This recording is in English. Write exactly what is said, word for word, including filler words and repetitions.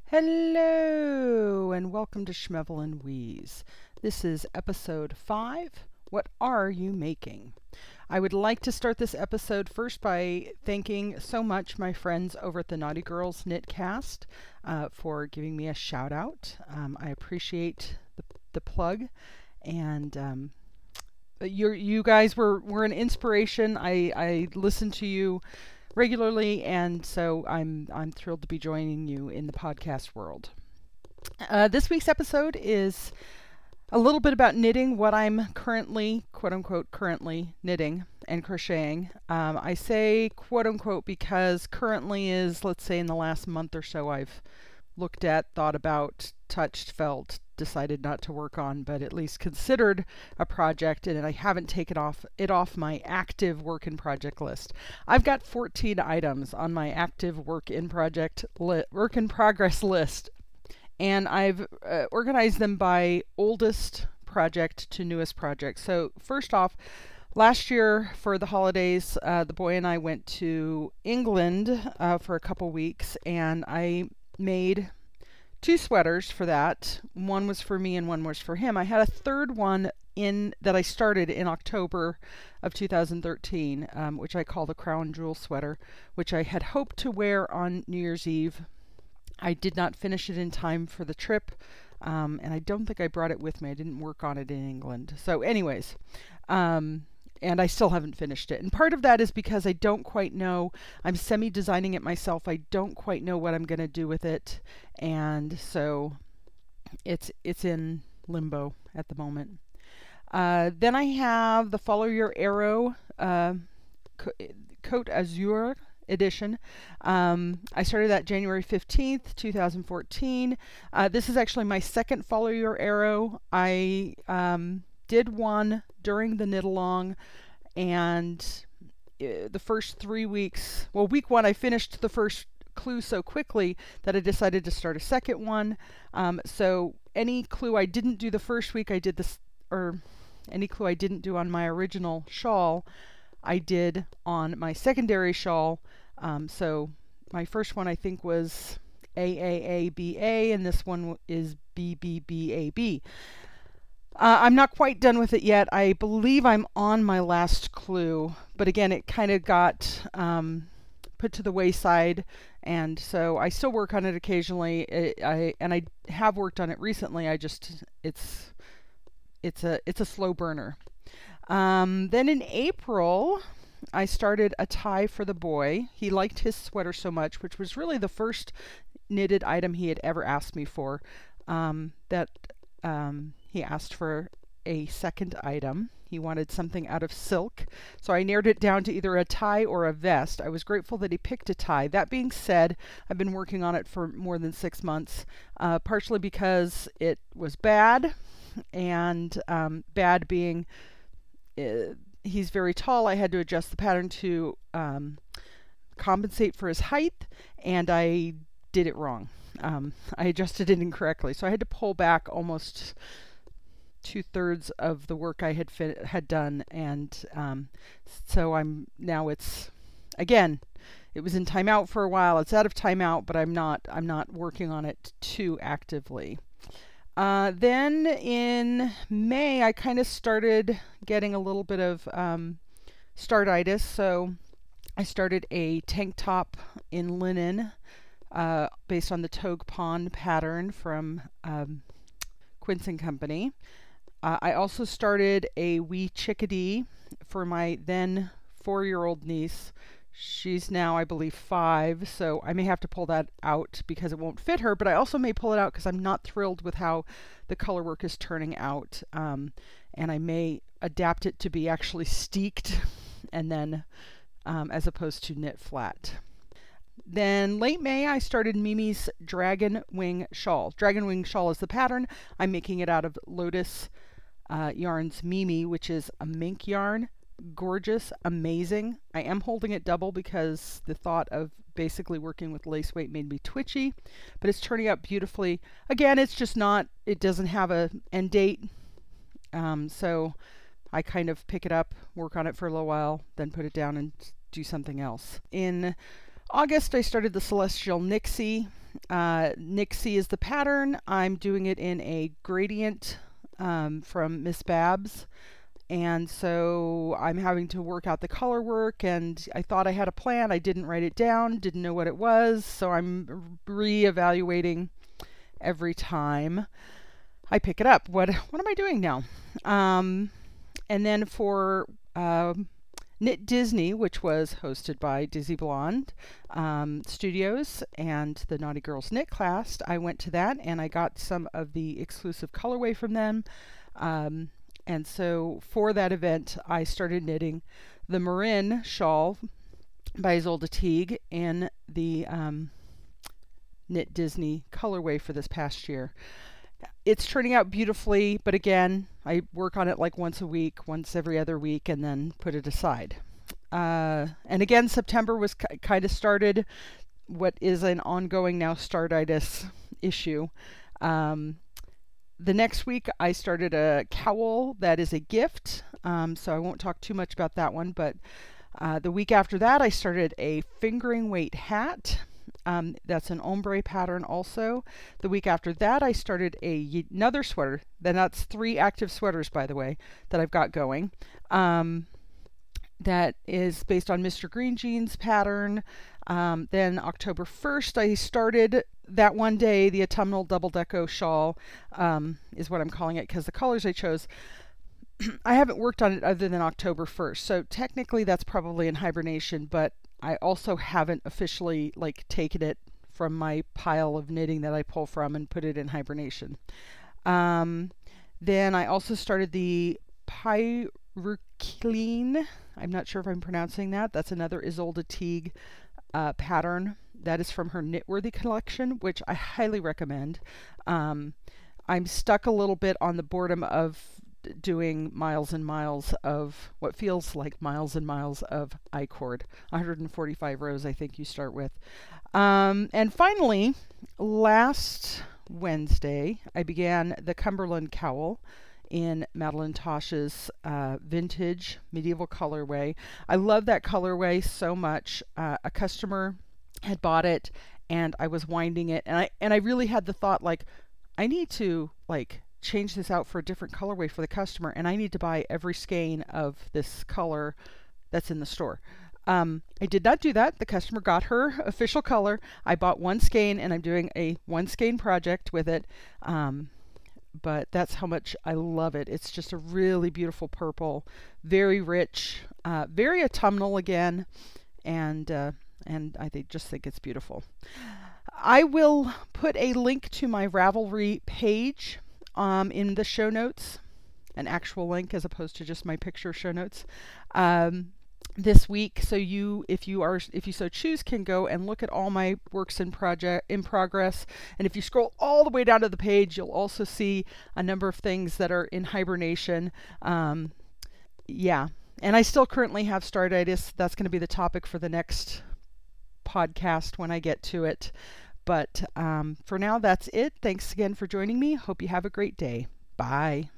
Hello, and welcome to Schmevel and Wheeze. This is episode five. What are you making? I would like to start this episode first by thanking so much my friends over at the Naughty Girls Knitcast uh, for giving me a shout out. Um, I appreciate the, the plug, and um, you you guys were, were an inspiration. I, I listened to you regularly, and so I'm I'm thrilled to be joining you in the podcast world. Uh, this week's episode is a little bit about knitting, what I'm currently, quote unquote, currently knitting and crocheting. Um, I say quote unquote because currently is, let's say, in the last month or so, I've looked at, thought about, touched, felt, decided not to work on, but at least considered a project, and I haven't taken off it off my active work in project list. I've got fourteen items on my active work in project li- work in progress list, and I've uh, organized them by oldest project to newest project. So first off, last year for the holidays, uh, the boy and I went to England uh, for a couple weeks, and I made two sweaters for that. One was for me and one was for him. I had a third one in that I started in October of two thousand thirteen, um, which I call the Crown Jewel sweater, which I had hoped to wear on New Year's Eve. I did not finish it in time for the trip, um, and I don't think I brought it with me. I didn't work on it in England. So anyways, um, and I still haven't finished it. And part of that is because I don't quite know. I'm semi-designing it myself. I don't quite know what I'm going to do with it. And so it's it's in limbo at the moment. Uh, then I have the Follow Your Arrow uh, Côte Azur edition. Um, I started that January fifteenth, twenty fourteen. Uh, this is actually my second Follow Your Arrow. I um, did one during the knit along, and uh, the first three weeks, well, week one, I finished the first clue so quickly that I decided to start a second one. Um, so any clue I didn't do the first week, I did this, or any clue I didn't do on my original shawl, I did on my secondary shawl. Um, so my first one I think was A A A B A, and this one is B B B A B. Uh, I'm not quite done with it yet. I believe I'm on my last clue, but again, it kind of got um, put to the wayside, and so I still work on it occasionally. It, I and I have worked on it recently. I just it's it's a it's a slow burner. Um, then in April, I started a tie for the boy. He liked his sweater so much, which was really the first knitted item he had ever asked me for. Um, that um, he asked for a second item. He wanted something out of silk, so I narrowed it down to either a tie or a vest. I was grateful that he picked a tie. That being said, I've been working on it for more than six months, uh, partially because it was bad, and um, bad being uh, he's very tall. I had to adjust the pattern to um, compensate for his height, and I did it wrong. Um, I adjusted it incorrectly, so I had to pull back almost two-thirds of the work I had fi- had done, and um, so I'm now it's again it was in timeout for a while. It's out of timeout, but I'm not I'm not working on it too actively. Uh, then in May, I kind of started getting a little bit of um, startitis, so I started a tank top in linen uh, based on the Togue Pond pattern from um, Quince and Company. Uh, I also started a wee chickadee for my then four-year-old niece. She's now, I believe, five, so I may have to pull that out because it won't fit her, but I also may pull it out because I'm not thrilled with how the color work is turning out, um, and I may adapt it to be actually steeked and then um, as opposed to knit flat. Then late May, I started Mimi's Dragon Wing Shawl. Dragon Wing Shawl is the pattern. I'm making it out of Lotus uh, Yarns Mimi, which is a mink yarn. Gorgeous, amazing. I am holding it double because the thought of basically working with lace weight made me twitchy, but it's turning out beautifully. Again, it's just not, it doesn't have a end date, um, so I kind of pick it up, work on it for a little while, then put it down and do something else. In August, I started the Celestial Nixie. Uh, Nixie is the pattern. I'm doing it in a gradient um, from Miss Babs. And so I'm having to work out the color work, and I thought I had a plan. I didn't write it down, didn't know what it was, so I'm re-evaluating every time I pick it up. What what am I doing now? Um, and then for uh, Knit Disney, which was hosted by Dizzy Blonde um, Studios and the Naughty Girls Knit class, I went to that and I got some of the exclusive colorway from them. Um, And so for that event, I started knitting the Marin shawl by Isolde Teague in the um, Knit Disney colorway for this past year. It's turning out beautifully, but again, I work on it like once a week, once every other week, and then put it aside. Uh, and again, September was k- kind of started what is an ongoing now startitis issue. Um, The next week, I started a cowl that is a gift, um, so I won't talk too much about that one. But uh, the week after that, I started a fingering weight hat. Um, that's an ombre pattern also. The week after that, I started a, another sweater. Then that's three active sweaters, by the way, that I've got going. Um, that is based on Mister Green Jeans pattern. Um, then October first, I started that one day, the autumnal double deco shawl um, is what I'm calling it because the colors I chose, I haven't worked on it other than October first. So technically that's probably in hibernation, but I also haven't officially like taken it from my pile of knitting that I pull from and put it in hibernation. Um, then I also started the Pyrokeline. I'm not sure if I'm pronouncing that. That's another Isolde Teague uh, pattern. That is from her Knitworthy collection, which I highly recommend. Um, I'm stuck a little bit on the boredom of doing miles and miles of what feels like miles and miles of I-cord. one hundred forty-five rows, I think you start with. Um, and finally, last Wednesday, I began the Cumberland cowl in Madeline Tosh's uh, vintage medieval colorway. I love that colorway so much. Uh, a customer had bought it and I was winding it, and I and I really had the thought like, I need to like change this out for a different colorway for the customer, and I need to buy every skein of this color that's in the store. Um, I did not do that. The customer got her official color. I bought one skein and I'm doing a one skein project with it. Um, but that's how much I love it. It's just a really beautiful purple, very rich, uh, very autumnal again, and uh, and I think, just think it's beautiful. I will put a link to my Ravelry page um, in the show notes, an actual link as opposed to just my picture show notes. Um, this week, so you, if you are, if you so choose, can go and look at all my works in project in progress. And if you scroll all the way down to the page, you'll also see a number of things that are in hibernation. Um, yeah, and I still currently have startitis. That's going to be the topic for the next podcast when I get to it. But um, for now, that's it. Thanks again for joining me. Hope you have a great day. Bye.